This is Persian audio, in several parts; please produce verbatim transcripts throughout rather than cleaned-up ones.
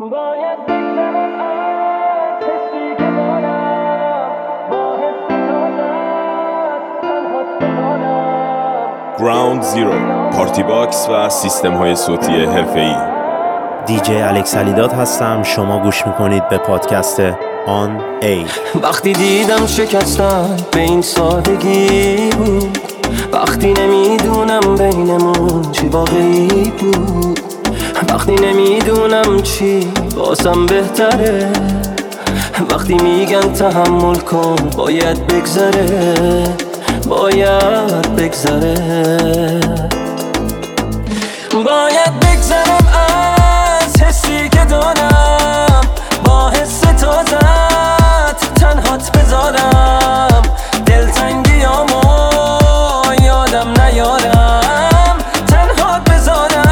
باید بگذرم از حسی که دارم، با حس تازت تنهات بمانم. گراوند زیرو، پارتی باکس و سیستم های صوتی حرفه‌ای. دیجی الکس علیداد هستم. شما گوش میکنید به پادکست آن ای. وقتی دیدم شکستن به این سادگی بود، وقتی نمیدونم بینمون چی واقعی بود، وقتی نمیدونم چی بازم بهتره، وقتی میگن تحمل کن باید بگذره، باید بگذره، باید بگذرم از حسی که دارم، با حس تازت تنهات بذارم، دلتنگیامو یادم نیارم، تنهات بذارم،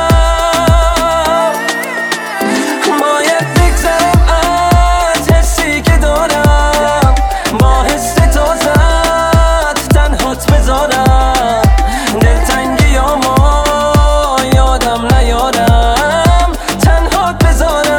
باید بگذرم از حسی که دارم، با حس تازت تنهات بذارم، دلتنگیامو یادم نیارم، تنهات بذارم.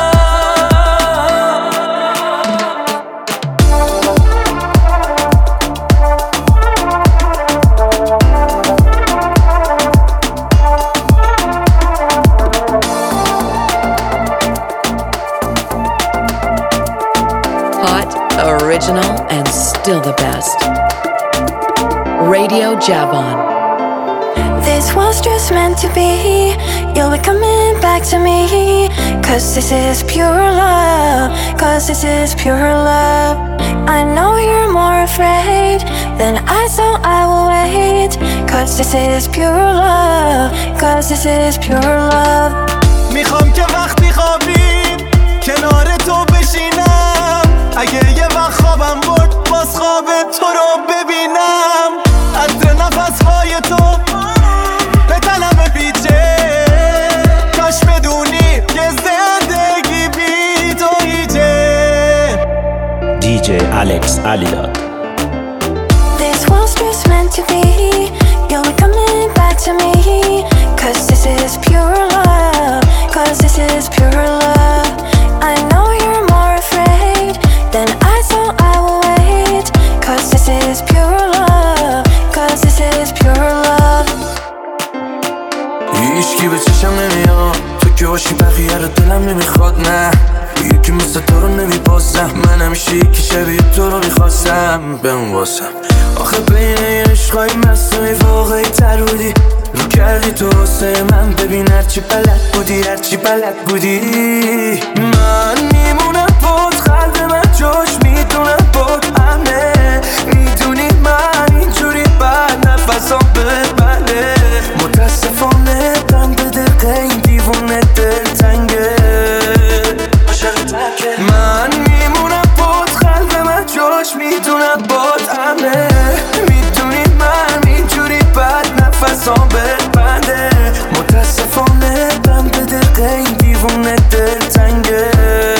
Hot, original, and still the best. Radio Javon. This was just meant to be. You'll be coming back to me. Cause this is pure love. Cause this is pure love. I know you're more afraid than I, so I will wait. Cause this is pure love. Cause this is pure love. میخوام که وقتی خوابید کنار تو بشینم، اگه یه وقت خوابم برد باز خواب تو رو ببینم، عطر نفس‌های تو به تنم پیچه، کاش بدونی که زندگی بی تو هیچه. دیجی الکس علیداد. This was just meant to be. You'll be coming back to me. Cause this is pure love. Cause this is pure love. I know you're more afraid than I, so I will wait. Cause this is pure love. Cause this is pure love. هیچکی به چشم نمیاد، تو که باشی بقیه رو دلم نمیخواد، نه یکی مثل تو رو نمیبازم، من همیشه یکی شبیه تو رو میخواستم بهم واسم. آخه بین این عشقای مصنوعی واقعی تر بودی، رو کردی تو واسه من، ببین هرچی بلد بودی هرچی بلد بودی، من میمونم بود، قلب من جاش میدونم بود همه، میدونی من اینجوری بد نفسام ببنه، متاسفانه دم به دقیقه این دیوونه دلتنگه، من میمونم بود، قلب من جاش میدونم بود همه، میدونی من اینجوری بد نفسام ببنده، متاسفانه دم به دقیقه این دیوونه دلتنگه.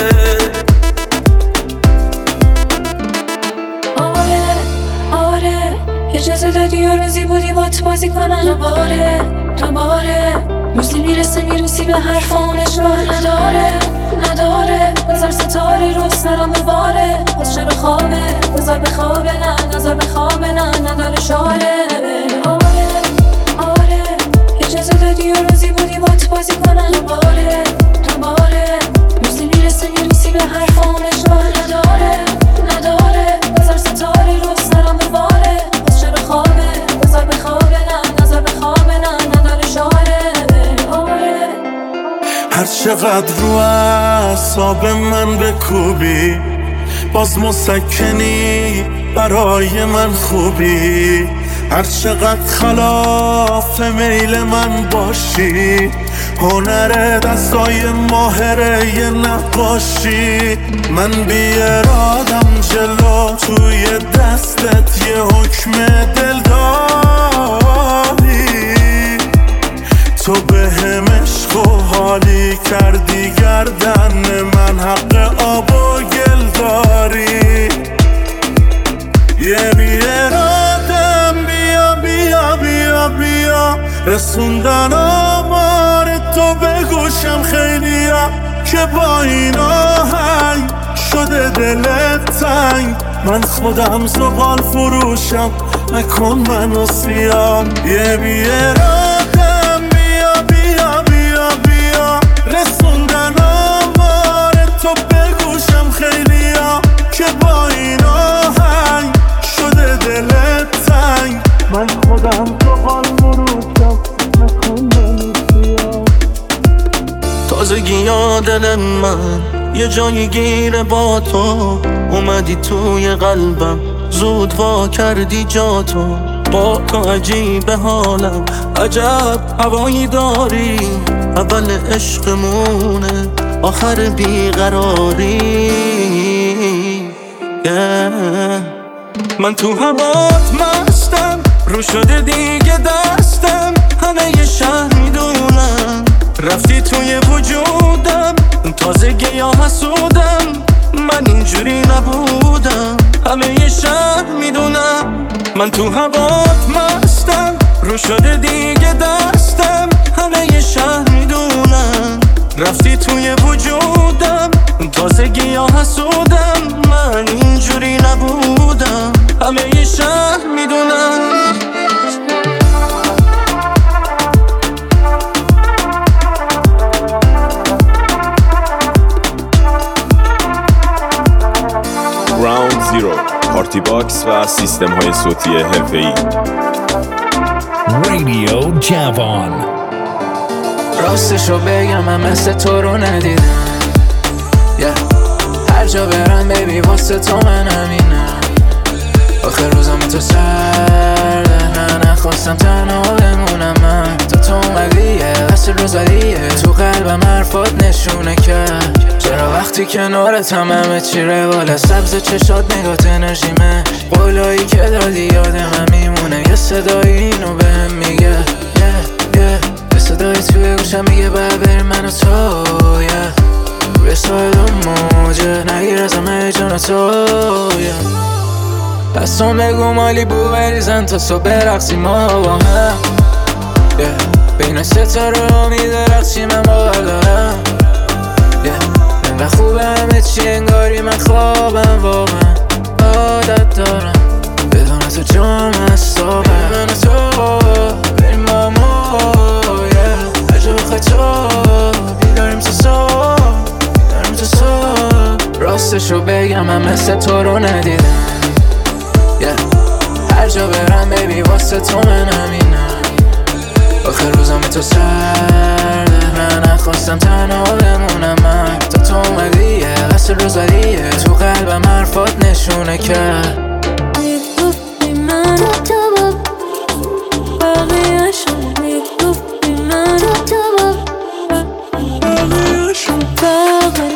آره آره اجازه دادی و روزی بودی بات بازی کنم، دوباره دوباره روزی میرسه میرسی به حرفانش راه نداره نداره، بذار ستاره رو سرم بباره، باز شب خوابه بذار بخوابه، نه نذار بخوابه، نه نداره شاره. آره آره اجازه دادی و روزی بودی بات بازی کنم، دوباره دوباره روزی میرسه میرسی به حرفانش راه نداره نداره، بذار ستاره رو سرم بباره، باز شب خوابه بذار بخوابه، نه نذار بخوابه، نه نداره شاره. آره هر چقدر رو اعصاب من بکوبی، باز مسکنی برای من خوبی، هر چقدر خلاف میل من باشی، هنر دستای ماهره یه نقاشی، من بی ارادم جلو توی دستت یه حکم دل داری، تو به هم عشق و حالی کردی، گردن من حق آب و گل داری، یه بی ارادم بیا بیا بیا بیا، رسوندن آمار تو به گوشم خیلی ها، که با این آهنگ شده دلت تنگ. من خودم زغال فروشم، نکن منو سیاه. یه بیرادم بیا بیا بیا بیا، رسوندن آوار تو بگوشم خیلی ها، که با این آهنگ شده دلت تنگ. من خودم زغال فروشم، نکن منو سیاه. تازگی ها دل من یه جایی گیره با تو، اومدی توی قلبم زود وا کردی جا تو. با تو عجیب حالم، عجب هوایی داری، اول عشقمونه آخر بیقراری. yeah. من تو هوات مستم، رو شده دیگه دستم، همه یه شهر میدونم رفتی توی وجودم. تازگی یا حسودم، من اینجوری نبودم، همه یه شهر میدونم. من تو هوات مستم، رو شده دیگه دستم، همه یه شهر میدونم رفتی توی وجودم. تازگی یا حسودم، من اینجوری نبودم، همه یه شهر میدونم. راوند زیرو، پارتی باکس و سیستم های صوتی حرفه‌ای. رادیو جوان. راستشو بگم من مثل تو رو ندیدم، yeah. هر جا برم بیبی واسه تو من همینم. آخر روزم تو سرده، نه نخواستم تنها بمونم. من تا تو اومدیه واسه روزادیه، تو قلبم حرفات نشونه کرد. چرا وقتی کنارتم همه چی روال، سبز چشات نگات انرژیمه، قولایی که دادی یاد من میمونه. یه صدایی اینو بهم میگه yeah, yeah. یه صدایی توی گوشم میگه باید بریم من و تو yeah. روی سایل و موجه نگیر ازم هیجان تو yeah. دستم بگو مالی بو بریزن تا صبح برقصیم ما با هم yeah. بین ستاره ها میدرقصی من باور دارم yeah. و خوبه همه چی انگاری من خوابم، واقعا عادت دارم بدون تو جام هستابم. من و تو بریم با ما yeah. هر جا بخوای تو بیداریم تو صبح، بیداریم تو صبح. راستشو بگم من مثل تو رو ندیدم yeah. هر جا برم بیبی واسه تو من همینم. آخر روزم تو سرده، نه نخواستم تنها بمونم. من تا تو اومدیه واسه روزادیه، تو قلبم حرفات نشونه کرد. میگفتی من تو با بقیه‌شو، میگفتی من تو با بقیه‌شو، بقیه‌شو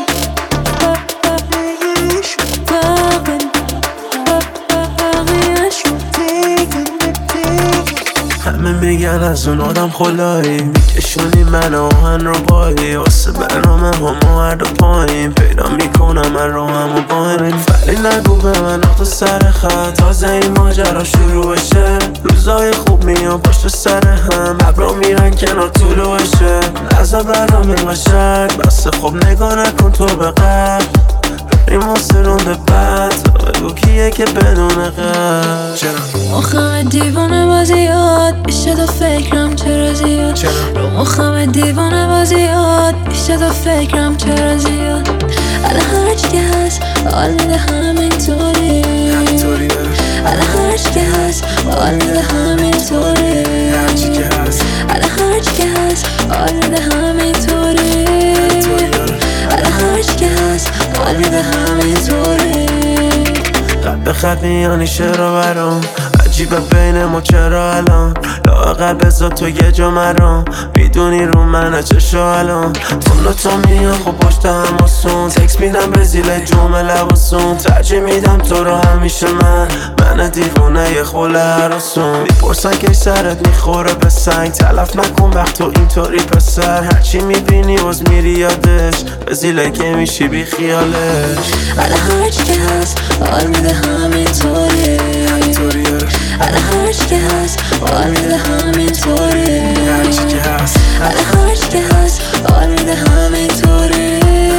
همه میگن از اون آدم خلایی، میکشونی من آهن رو بایی، واسه برنامه همو هر دو پایین پیدا میکنم من رو همو باین. ولی نگو به من وقت سر خط، تازه این ماجرا شروع بشه. روزای خوب میان پشت سر هم، ابرا میرن کنار طولوشه. نزا برنامه مشک بسه خوب نگاه نکن تو به قبل، بریم واسه رونده بعد بگو کیه که بدون قبل. چرا؟ مخم دیوانه بازیات بیشتر تا فکرم چرا زیاد. رو مخم دیوانه بازیات بیشتر تا فکرم چرا زیاد. الان هرچی که هست حال میده همینطوری، الان هرچی که هست حال میده همینطوری، الان هرچی که هست حال میده همینطوری، الان هرچی که هست حال میده همینطوری. قد به خط میانی چرا برام عجیبه بین ما چرا الان، لااقل بذار تو یه جا مرام، میدونی رو منه چشو الان. تو نوتا میان خب پشت هم آسون، تکس میدم به زیل جمعه لباسون، ترجیح میدم تو رو همیشه من، من دیوونه یه خوله هراسون. میپرسن که سرت میخوره به سنگ، تلف نکن وقت تو اینطوری پسر، هرچی میبینی باز میری یادش، به زیله که میشی بی خیالش. الان هرچی که هست حال میده همینطوری، الان هرچی که هست حال میده همینطوری، الان هرچی که هست حال میده همینطوری،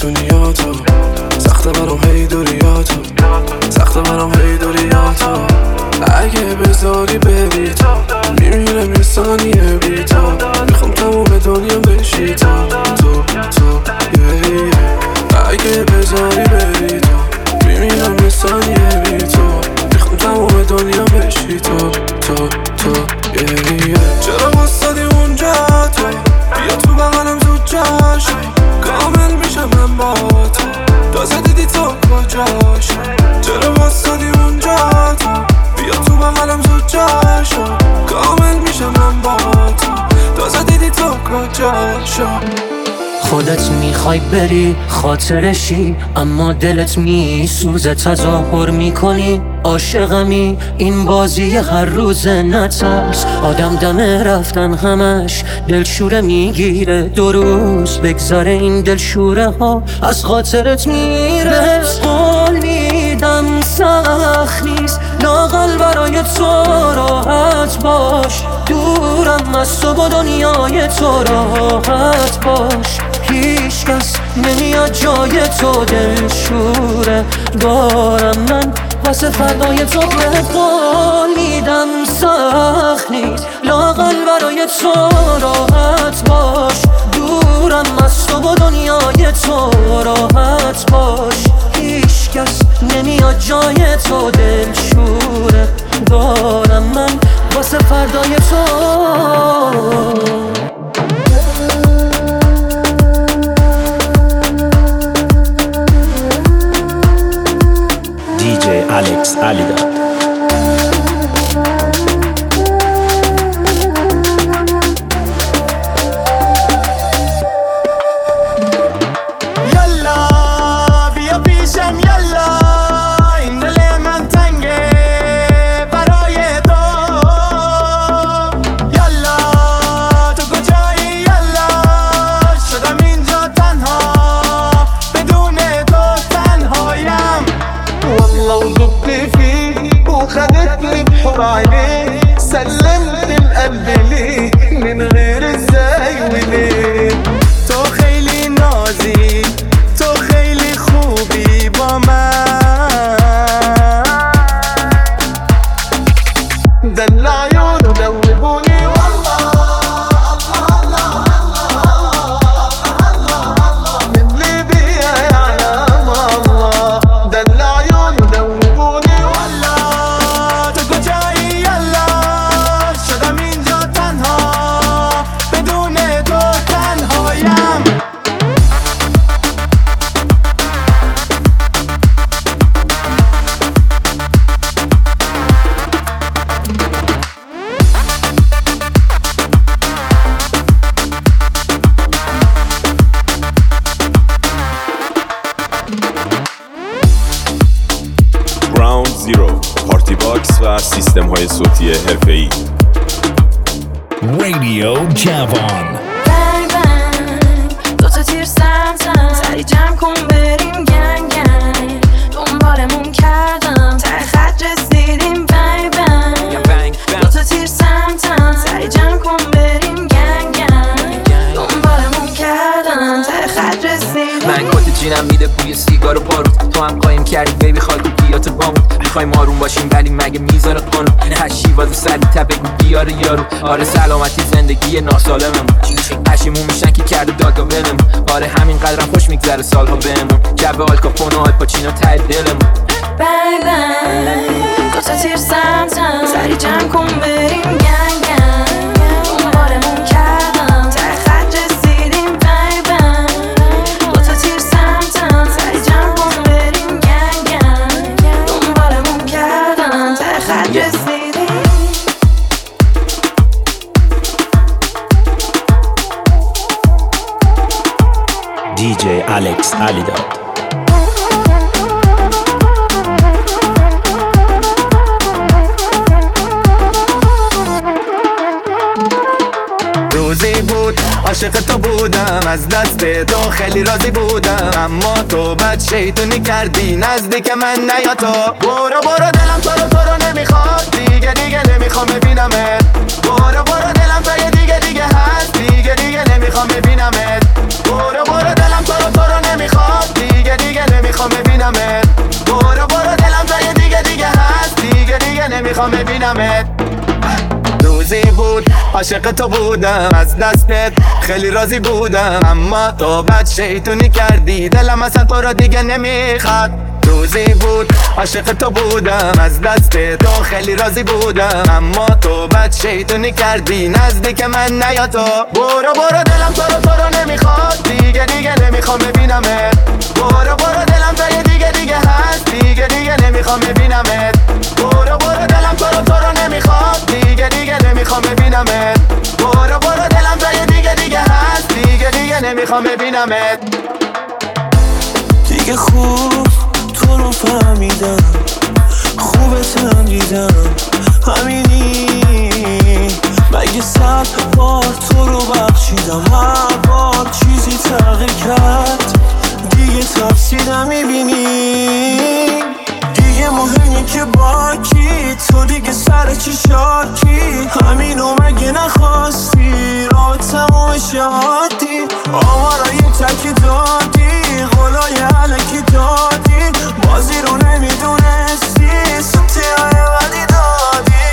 دنیا تو سخت برام هی دوریاتو سخت برام هی دوریاتو اگه بذاری بری تو میمیرم یه ثانیه بی تو میخوام تموم دنیا بشی تو تو تو yeah, yeah. اگه بذاری بری تو میمیرم یه ثانیه بی تو میخوام تموم دنیا بشی تو تو تو yeah, yeah. چرا واسدی اونجا تو بیا تو بغلم زود جاشو کامل میشم من با تو تازه دیدی تو کجاشو چرا واسدی اونجا تو بیا تو بغلم زود جاشو کامل میشم من با تو تازه دیدی تو کجاشو خودت میخوای بری خاطرشی اما دلت میسوزه تظاهر میکنی عاشقمی این بازی هر روز نترس آدم دمه رفتن همش دلشوره میگیره دو روز بگذاره این دلشوره ها از خاطرت میره قول میدم سخت نیست لااقل برای تو راحت باش دورم از تو با دنیای تو راحت باش هیچ کس نمیاد جای تو دلشوره دارم من واسه فردای تو بهت قول میدم سخت نیست لااقل برای تو راحت باش دورم از تو با دنیای تو راحت باش هیچ کس نمیاد جای تو دلشوره دارم من واسه فردای تو دی جی الکس علیداد. یالا بیا پیشم یالا این دل من تنگه برای تو یالا تو کجایی یالا شدم اینجا تنها بدون تو تنهایم والله وذبت فيك وخدتني بحر عينيك سلمت القلب ليك من غير ازاي وليه تو خیلی نازی تو خیلی خوبی با من دل عیون دوبونی والله الله الله الله من ليبيا يعلم الله دل عيون دوبونی والله تو کجایی یالا شدم اینجا تنها بدون تو تنهایم گراوند زیرو پارتی باکس و سیستم های صوتی حرفه‌ای. رادیو جوان. بنگ بنگ دو تا تیر سمتم سری جمع کن بریم گنگ گنگ دنبالمون کردم ته خط رسیدیم بنگ بنگ دو تا تیر سمتم سری جمع کن بریم گنگ گنگ دنبالمون کردم ته خط رسیدیم من کت جینم میده بوی سیگار و باروت تو هم قایم کردی بیبی خاکی بیات بامون میخوایم آروم باشیم ولی مگه میذاره قانون هشی واسه سری تبه بیاره یارو آره سلامتی زندگی ناسالمم پشیمون میشن که کرده دادا ولم آره همین قدرم خوش میگذره سالها بهمون جبه آلکاپون و آلپاچینو ته دلمون بنگ بنگ دو تا تیر سمتم سری جمع کن بریم گنگ گنگ دنبالمون کردم ته خط رسیدیم بنگ بنگ دو تا تیر سمتم سری جمع کن بریم گنگ گنگ دنبالمون کردم ته خط رسیدیم دی جی الکس علیداد. روزی بود عاشق تو بودم از دست تو خیلی راضی بودم اما تو بد شیطونی کردی نزدیک من نیا تو برو برو دلم تو رو تو رو نمیخواد دیگه دیگه نمیخوام ببینمت برو برو دلم تو یه دیگه دیگه هست دیگه دیگه نمیخوام ببینمت برو برو دلم تو رو تو رو نمیخواد ببینمت. روزی بود عاشق تو بودم، از دستت خیلی راضی بودم، اما تو بد شیطونی کردی، دلم اصلا تو را دیگه نمیخواد. روزی بود عاشق تو بودم، از دست تو خیلی راضی بودم، اما تو بد شیطونی کردی، نزدیک من نیا تو. برو برو دلم تو رو تو رو نمیخواد، دیگه دیگه نمیخوام ببینمت. برو برو دلم جای دیگه دیگه هست، دیگه دیگه نمیخوام ببینمت. برو برو دلم تو رو تو رو نمیخواد، دیگه دیگه نمیخوام ببینمت. برو برو دلم جای دیگه دیگه هست، دیگه دیگه نمیخوام ببینمت. دیگه خوب تو رو فهمیدم، خوبتم دیدم، همینی مگه صد بار تو رو بخشیدم، هر بار چیزی تغییر کرد دیگه تفسیرم میبینی. دیگه مهمی که با کی تو دیگه سر چی شاکی، همینو مگه نخواستی رابطمو شهادی، آمارا یه تکی دادی، قولای علکی دادی، بازی رو نمیدونستی، سوتی های بدی دادی.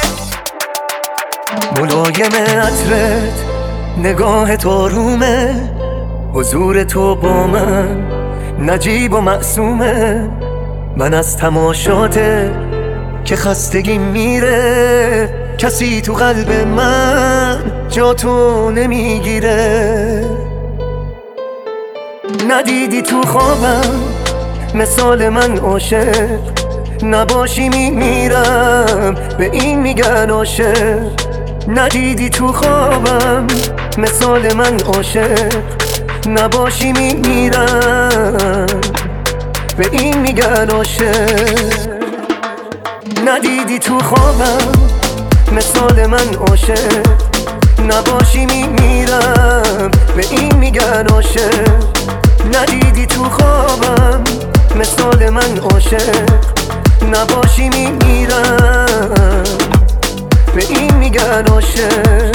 ملایم عطرت نگاه آرومه، حضور تو با من نجیب و معصومه، من از تماشاته که خستگی میره، کسی تو قلب من جا تو نمیگیره. ندیدی تو خوابم مثال من عاشق، نباشی میمیرم به این میگن عاشق. ندیدی تو خوابم مثال من عاشق، نباشی میمیرم به این میگن عاشق. ندیدی تو خوابم مثال من عاشق، نباشی میمیرم به این میگن عاشق. ندیدی تو خوابم مثال من عاشق، نباشی میمیرم به این میگن عاشق.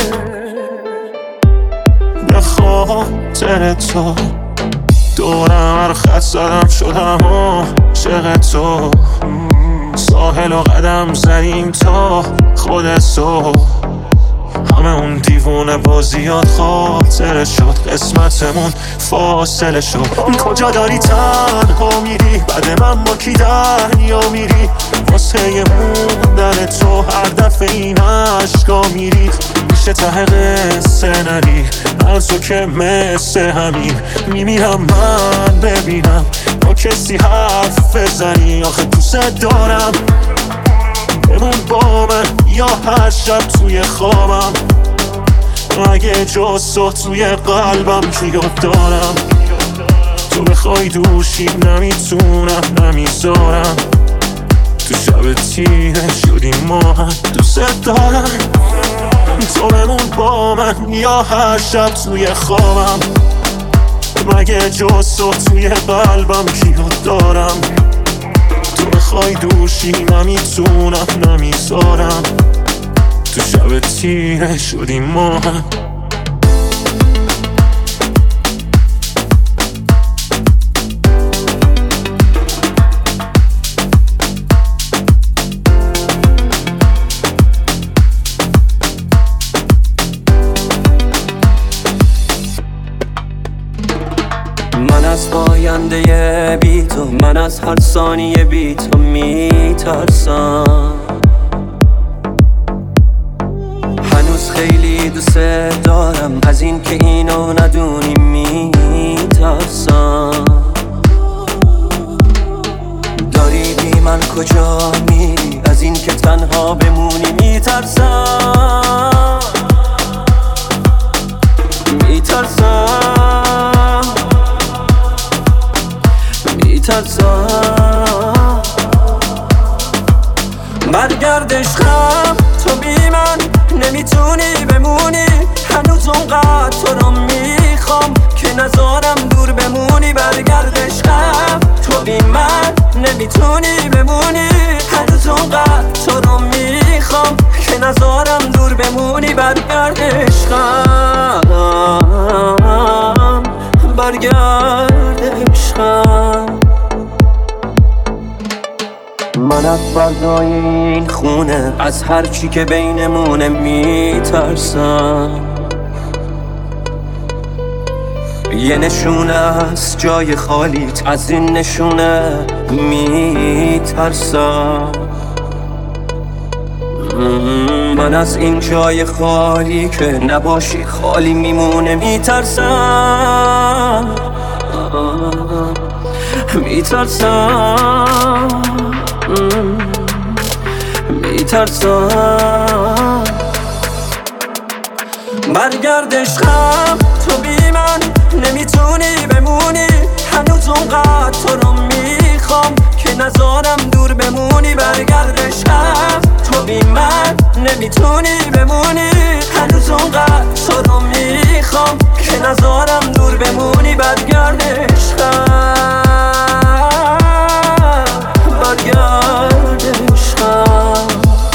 به خاطر تو دورم هر خط زدم شدم عاشق تو، ساحل و قدم زدیم تا خود تو، همه اون دیوونه بازیات خاطره شد، قسمتمون فاصله شد. کجا داری تنها میری بعد من با کی دریا میری، واسه موندن تو هر دفعه این عشقا میری، میشه ته قصه نری از تو که مثل همین میمیرم من ببینم با کسی حرف بزنی، آخه دوست دارم بمون با من یا هر شب توی خوابم، اگه جز تو توی قلبم کیات دارم، تو بخوای دوشی نمیتونم نمیذارم، تو شب تیره شدیم ما هم دوست دارم، تو بمون با من یا هر شب توی خوابم، مگه جز تو توی قلبم کیات دارم، تو بخوای دوشی نمیتونم نمیذارم، تو شب تیره شدیم ما هم. من از پاینده بی تو، من از هر ثانیه بی تو میترسم، هنوز خیلی دوست دارم، از این که اینو ندونی میترسم. داری بی من کجا میری، از این که تنها بمونی میترسم، میترسم میترسم. برگرد عشقم تو بی من نمیتونی بمونی، هنوز اونقدر تو رو میخوام که نذارم دور بمونی. برگرد عشقم تو بی من نمیتونی بمونی، هنوز اونقدر تو رو میخوام که نذارم دور بمونی. برگرد عشقم، برگرد عشقم. من شب فضای این خونه، از هر چی که بینمونه میترسم. یه نشونه از جای خالیت، از این نشونه میترسم. من از این جای خالی که نباشی خالی میمونه میترسم، میترسم، میترسم. برگرد عشقم، تو بی من نمیتونی بمونی، هنوز اونقدر تو رو میخوام که نذارم دور بمونی. برگرد عشقم، تو بی من نمیتونی بمونی، هنوز اونقدر تو رو میخوام که نذارم دور بمونی. برگرد عشقم، برگرد عشقم.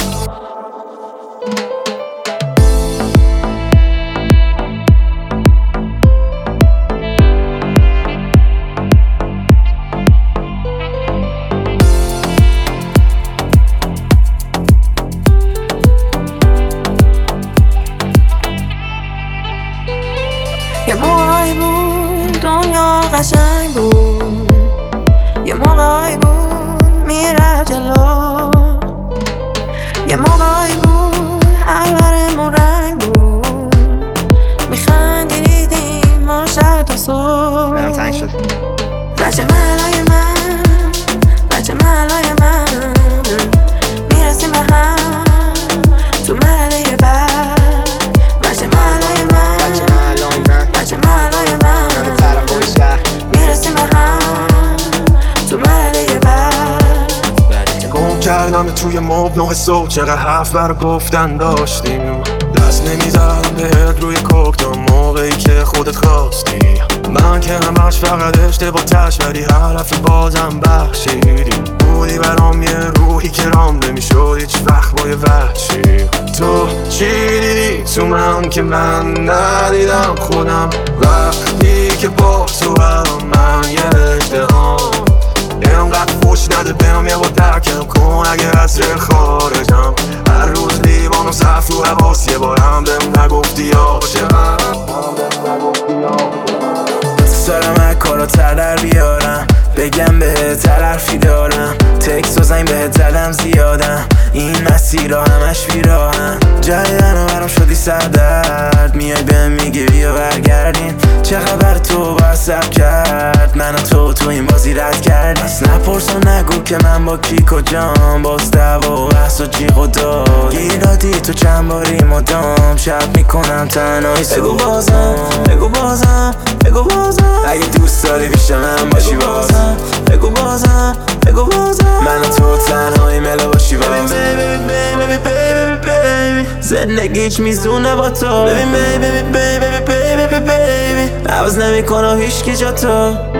یه موقعی بود دنیا قشنگ بود، یه موقعی بود میره جلو، یه موقعی بود عبرمون رنگ بود، میخندیدیم ما شب تا صبح. برم تنگ شد بچه ملای من، بچه ملای من، میرسیم به هم تو مرحله بعد. بچه ملای من، بچه ملای من، میرسیم به هم تو مرحله بعد. گم کردم توی مبنای صبح، چقدر حرف برا گفتن داشتیم، دست نمیزدم بهت روی کوکتا موقعی که خودت خواستی. من که همش فقط اشتباه تش، ولی هر رفت بازم بخشیدی. بودی برام یه روحی که رام نمیشد هیچ وقت با یه وحشی. تو چی دیدی تو من که من ندیدم خودم، وقتی که با تو برام من یه اشتهام. اینقدر خوش نده بهم یه با درکم کن اگه از رل خارجم. هر روز لیوانم صرف تو حواس، یه بارم بهم نگفتی عاشقم. سرم کارا تر در بیارم، بگم بهت حرفی دارم، تکس و زنگ بهت زدم زیادم، این مسیرها همش بیراهم. جدیدن برام شدی سردرد، میای بهم میگی بیا برگردیم. چه خبر تو با سب کرد، من و تو تو این بازی رد کردیم. بس نپرس و نگو که من با کی کجام، باز دعوا و بحث و جیغ و داد. گیرادی تو چند باری مدام، شب میکنم تنهایی صبح. بگو بازم، بگو بازم، بگو بازم، اگه دوست داری پیش من باشی بازم. بگو بازم، بگو بازم، من و تو تنهایی ملا باشی بازم. ببین ببین ببین ببین ببین زندگیش میزونه با تو. ببین ببین ببین ببین ببین عوض نمیکنه هیچ کی جا تو.